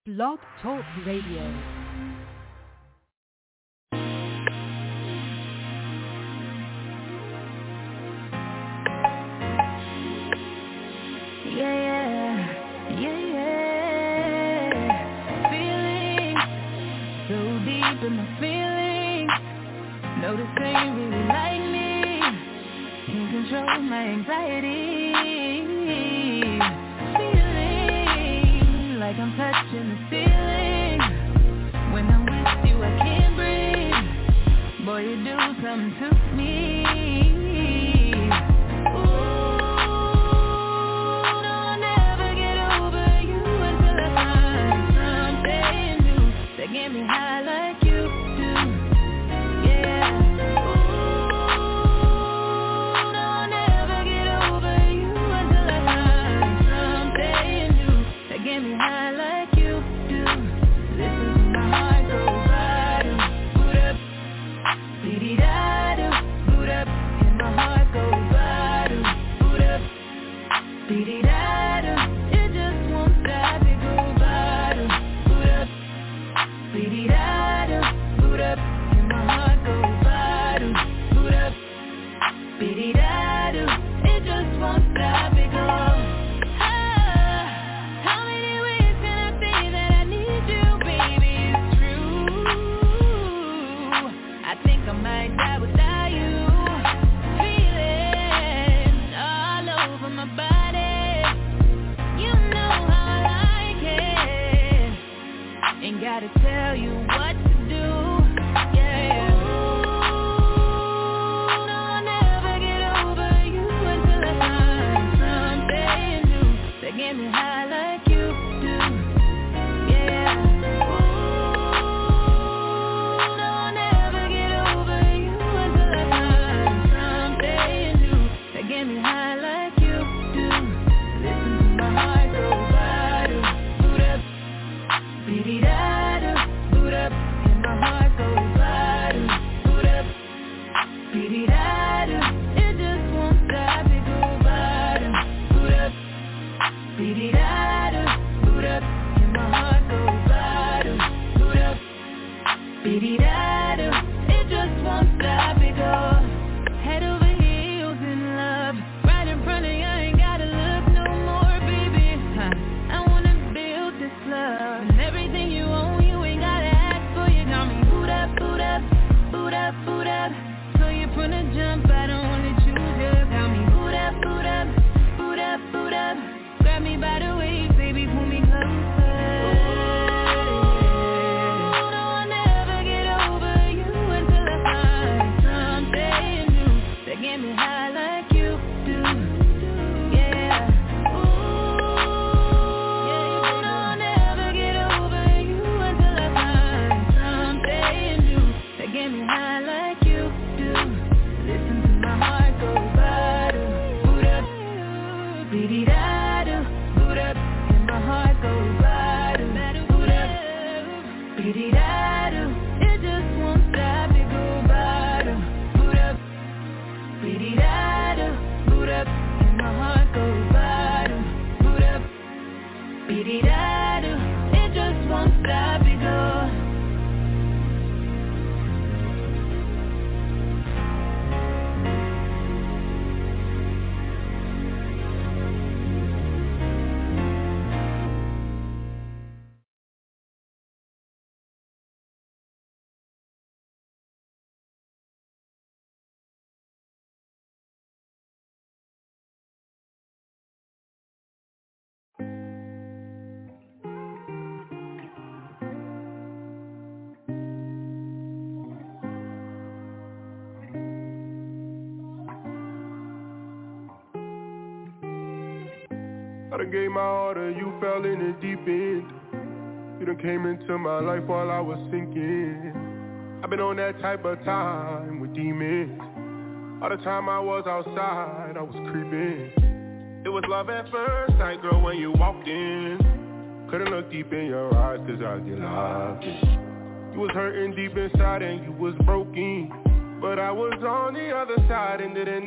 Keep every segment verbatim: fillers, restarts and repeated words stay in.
Blog Talk Radio. I done gave my all to you, fell in the deep end. You done came into my life while I was sinking. I've been on that type of time with demons. All the time I was outside, I was creeping. It was love at first sight, girl, when you walked in. Couldn't look deep in your eyes, cause I get lost in. You was hurting deep inside and you was broken. But I was on the other side and didn't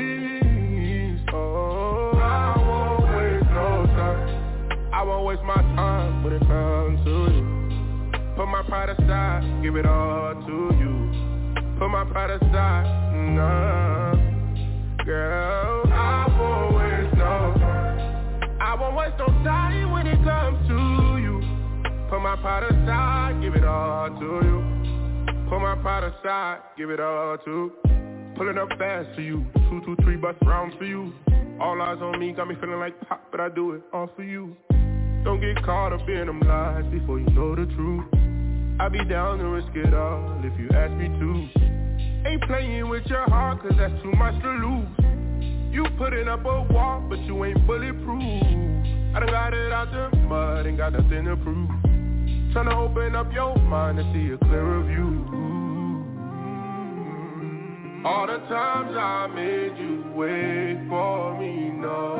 notice. Oh, I won't waste no time. I won't waste my time when it comes to pride aside, give it all to you. Put my pride aside, nah. Girl, I won't waste no I won't waste no time when it comes to you. Put my pride aside, give it all to you. Put my pride aside, give it all to. Pulling up fast to you, two, two, three bus rounds for you. All eyes on me, got me feeling like pop, but I do it all for you. Don't get caught up in them lies before you know the truth. I be down to risk it all if you ask me to. Ain't playing with your heart cause that's too much to lose. You putting up a wall but you ain't bulletproof. I done got it out the mud, ain't got nothing to prove. Tryna open up your mind to see a clearer view. All the times I made you wait for me, no.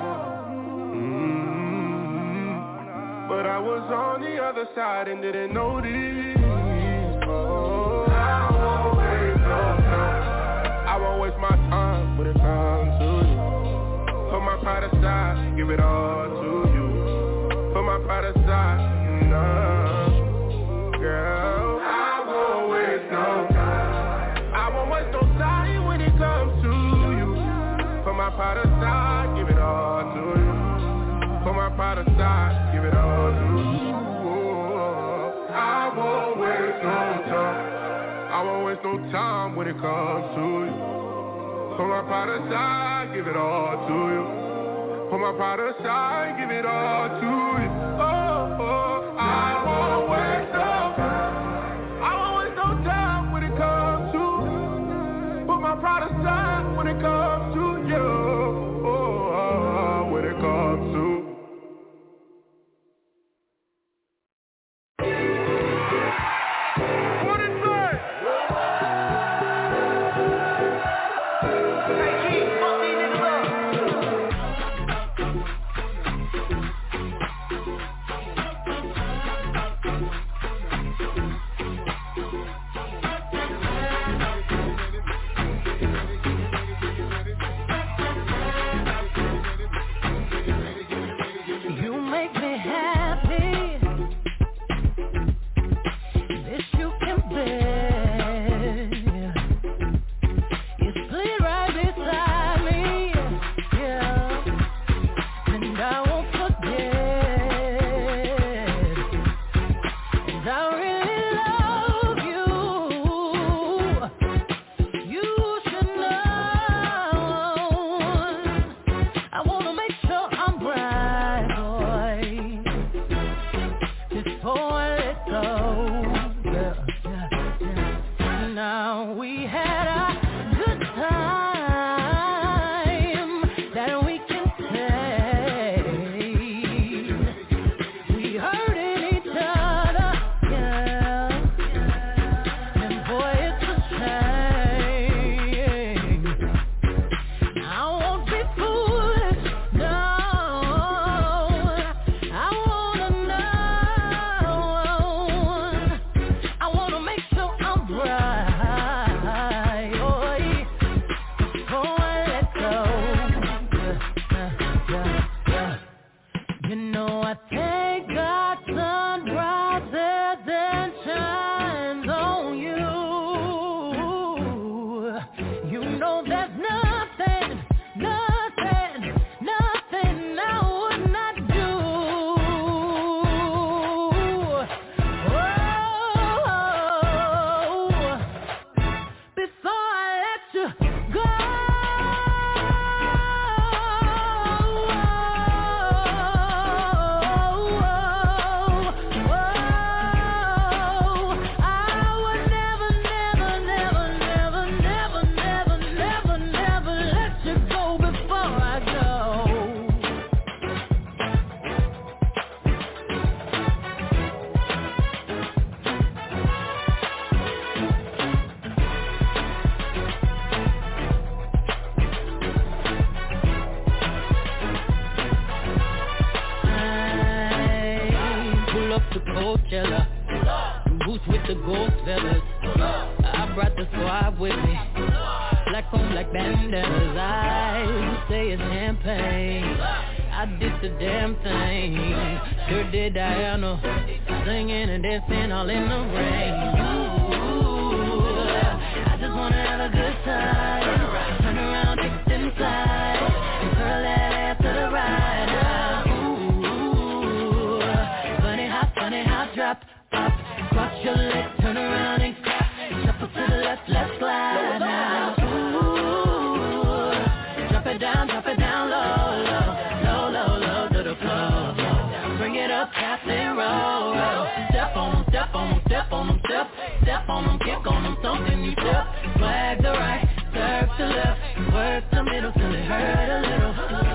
Mm-hmm. But I was on the other side and didn't notice. Oh, I won't waste no time. I won't waste my time when it comes to you. Put my pride aside, give it all to you. Put my pride aside, nah. Girl, I won't waste no time. I won't waste no time when it comes to you. Put my pride aside, give it all to you. Put my pride aside, give it all to you. Oh, I won't waste no time. I won't waste no time when it comes to you. Put my pride aside, give it all to you. Put my pride aside, give it all to you. Oh, oh, I won't waste no time. I won't waste no time when it comes to you. Put my pride aside when it comes to you. Oh, oh, oh, when it comes to what it say? Hey, keep fuck these niggas up. You make me happy. This you can bear. You sleep right beside me, yeah. And I won't forget. And I really love you. You should know. I wanna make sure I'm right, boy, before I let go. Yeah, yeah, yeah. Now we had a good time that we can take. We hurting each other, yeah. And boy, it's a shame. I won't be foolish, no. I wanna know. I wanna make sure I'm right, boy, before I let go. Yeah, yeah, yeah. You know I thank God sun rises and shines on you. You know there's nothing, nothing, nothing I would not do. Oh, before I let you go. I would never, never, never, never, never, never, never, never let you go before I go. Pull up to Coachella, boots with the gold feathers. I brought the squad with me, black on black bandanas. I say it's champagne. I did the damn thing, sure did Diana. singing and dancing all in the rain. Ooh, I just wanna have a good time. Turn around, dip and slide, and curl that ass to the right now. Ooh, funny how, funny how, drop, up, cross your legs, turn around and clap, shuffle to the left, let's slide now. Ooh, drop it down, drop it down low, low, low, low, low to the floor. Bring it up, tap and roll, roll. Step on them, step on them, step on them, step, step on them, kick on them, something you step. Swag the right, serve the left, work the middle till it hurt a little.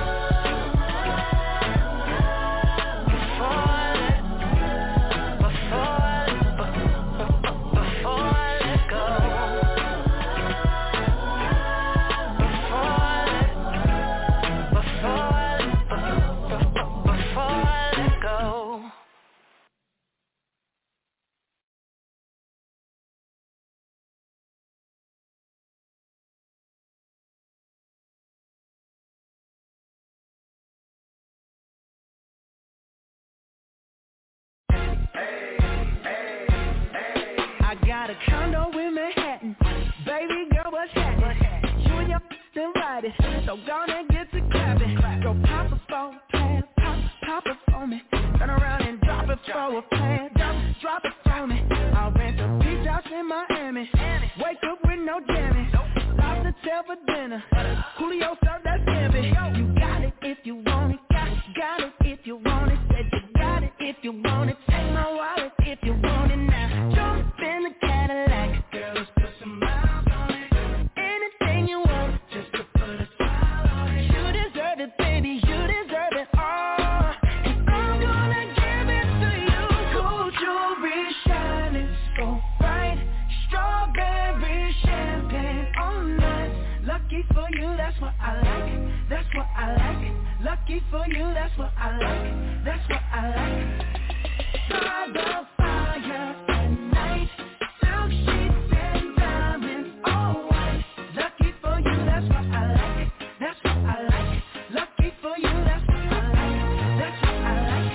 Got a condo in Manhattan, baby girl, what's happening? You and your invited, so gonna get to clapping. Go pop it for a plan, pop, pop it for me. Turn around and drop it for a plan, drop, drop it for me. I'll rent a beach house in Miami, wake up with no jamming. Lobster tail for dinner, Julio serve that scampi. You got it if you want it, got, got it if you want it. Said you got it if you want it, take my wallet if you want it now. Jump in the Cadillac, girl, let's put some miles on it. Anything you want, just to put a smile on it. You deserve it, baby, you deserve it all. And I'm gonna give it to you. Gold jewelry shining so bright, strawberry champagne all night. Lucky for you, that's what I like, that's what I like. Lucky for you, that's what I like, that's what I like. By the fire at night, silk sheets and diamonds all white. Lucky for you, that's what I like, that's what I like. Lucky for you, that's what I like, that's what I like.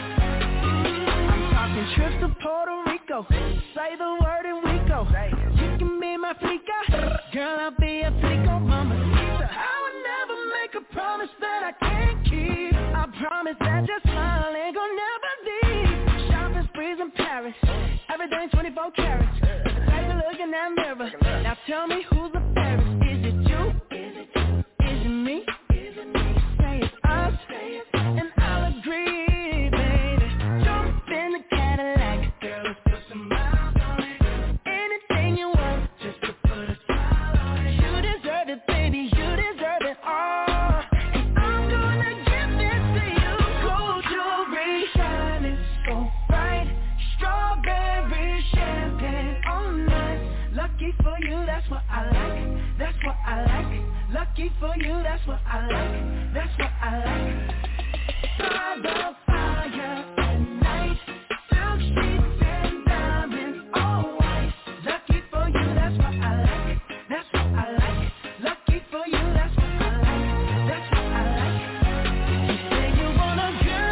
I'm talking trips to Puerto Rico, say the word and we go. You can be my flica, girl, I'll be a flico, mamacita. I would never make a promise that I can't keep. I promise that your smile ain't gonna never leave. Shopping sprees in Paris, everything twenty-four carats. Take a look in that mirror, now tell me who's the fairest. Is it you? Is it you? Is it me? Is it me? Say it's us, and I'll agree, baby. Jump in the Cadillac, girl, let's put some miles on it. Anything you want, just to put a smile on it. You deserve it, baby, you deserve it all. And I'm gonna give this to you. Gold jewelry shining so bright, strawberry champagne all night. Lucky for you, that's what I like, that's what I like. Lucky for you, that's what I like, that's what I like. By the fire at night, silk sheets and diamonds all white. Lucky for you, that's what I like, that's what I like. Lucky for you, that's what I like, that's what I like. You say you want a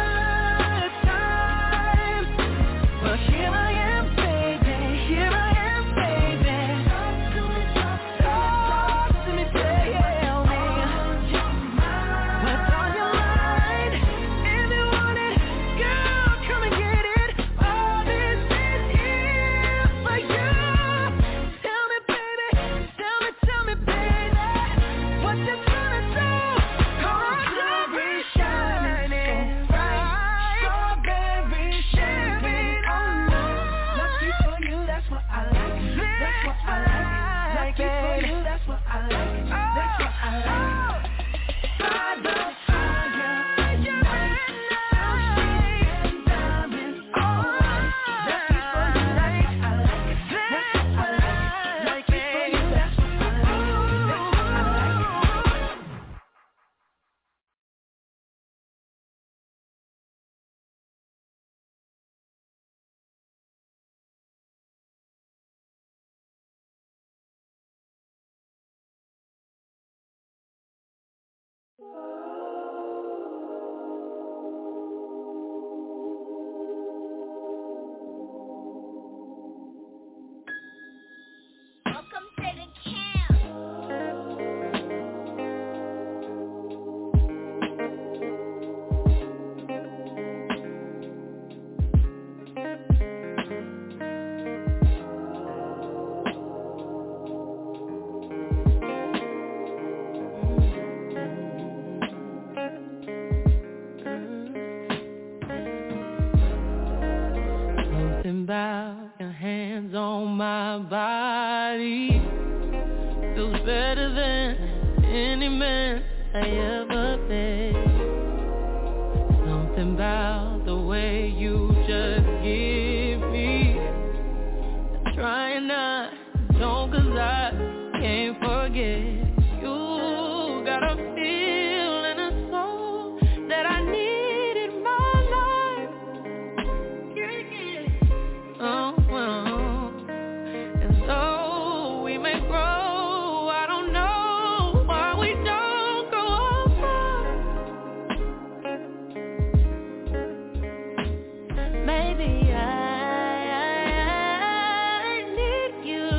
good time, but here I am, baby, here I am, baby. Talk to me, talk to me, tell me what's on your mind. Something about your hands on my body feels better than any man I ever met. Something about the way you just give me. I'm trying not, don't, cause I can't forget. You got a feel and a soul that I need in my life. Oh, well. And so we may grow, I don't know why we don't grow apart. Maybe I, I, I need you.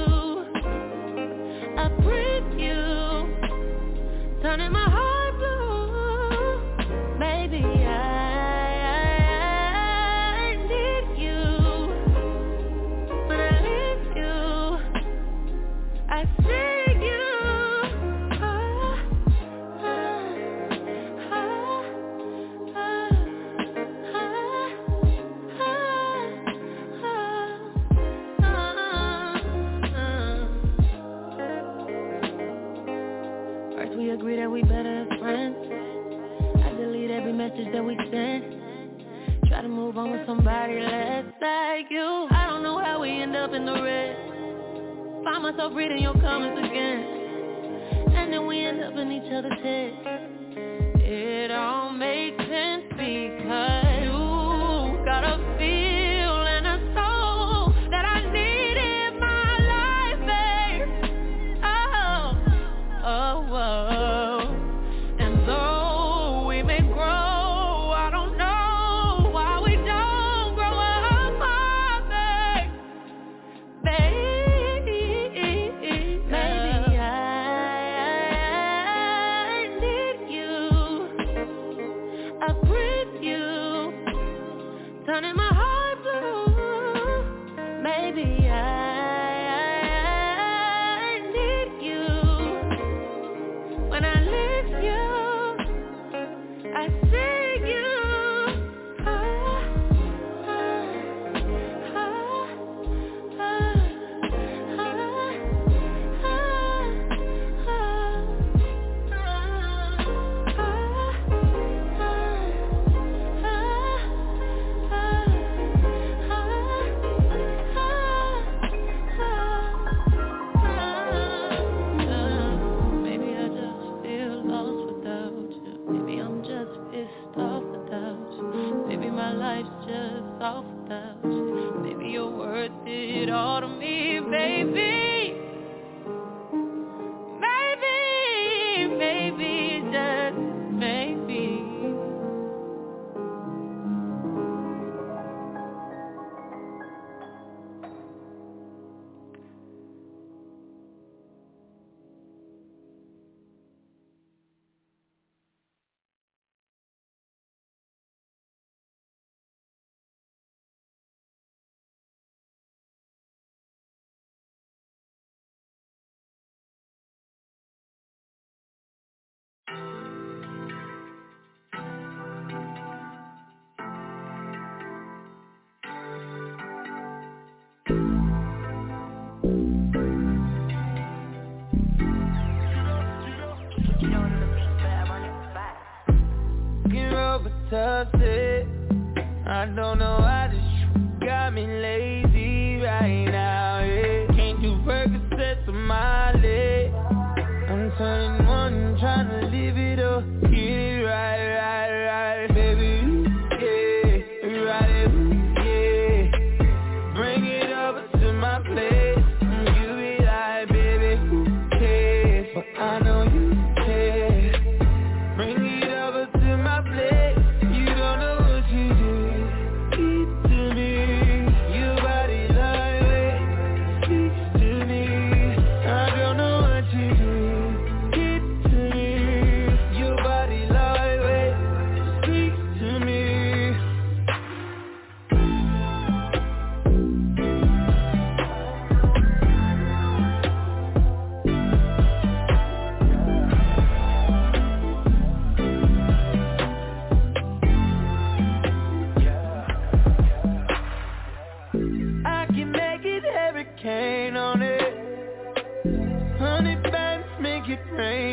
I breathe you, turning my heart blue. Maybe I, I, I need you. When I leave you, I see you. Ah, ah, ah, ah, ah, ah, ah. First we agree that we better as friends. I delete every message that we sent. Try to move on with somebody less like you. I don't know how we end up in the red. Find myself reading your comments again, and then we end up in each other's head. It all makes sense because you got a feel and a soul that I need in my life, babe. Oh, oh, oh. And though we may grow, I don't know why we don't grow apart, babe. Babe, maybe I, I need you. I breathe you, turning my heart blue. Maybe I, I need you. When I leave you, I see you. Ah, ah, ah, ah, ah, maybe I just feel lost without you. Maybe I'm just pissed off without you. Maybe my life's just off without you. Maybe you're worth it all to me, baby. Maybe, maybe, just maybe. Get over tough day. I don't know why this shit got me lazy right now, yeah. Can't do Percocets on my leg. I'm turning one, trying to live it up. Get it right, right, right, baby. Yeah, right, yeah. Bring it over to my place. You be like, baby, who cares? But I know you care. Bring it over to my place. You don't know what you did to me. You about rain.